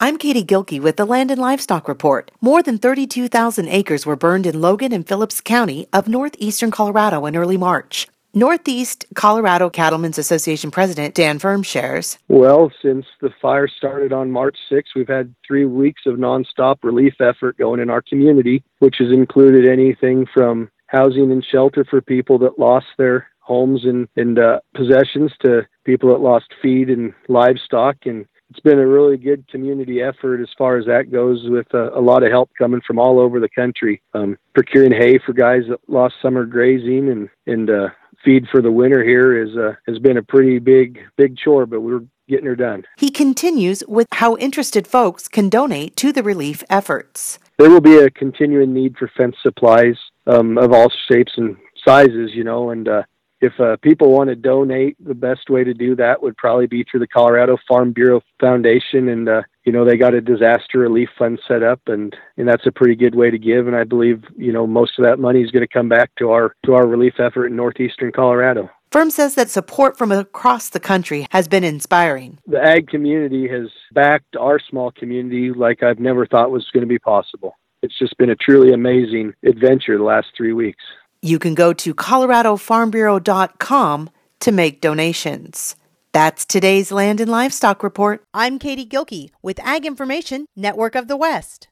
I'm Katie Gilkey with the Land and Livestock Report. More than 32,000 acres were burned in Logan and Phillips County of northeastern Colorado in early March. Northeast Colorado Cattlemen's Association President Dan Firm shares. Well, since the fire started on March 6th, we've had 3 weeks of nonstop relief effort going in our community, which has included anything from housing and shelter for people that lost their homes and possessions to people that lost feed and livestock. And it's been a really good community effort as far as that goes, with a lot of help coming from all over the country. Procuring hay for guys that lost summer grazing and feed for the winter here has been a pretty big chore, but we're getting her done. He continues with how interested folks can donate to the relief efforts. There will be a continuing need for fence supplies of all shapes and sizes, and if people want to donate, the best way to do that would probably be through the Colorado Farm Bureau Foundation. And, they got a disaster relief fund set up, and that's a pretty good way to give. And I believe, most of that money is going to come back to our relief effort in northeastern Colorado. Firm says that support from across the country has been inspiring. The ag community has backed our small community like I've never thought was going to be possible. It's just been a truly amazing adventure the last 3 weeks. You can go to coloradofarmbureau.com to make donations. That's today's Land and Livestock Report. I'm Katie Gilkey with Ag Information Network of the West.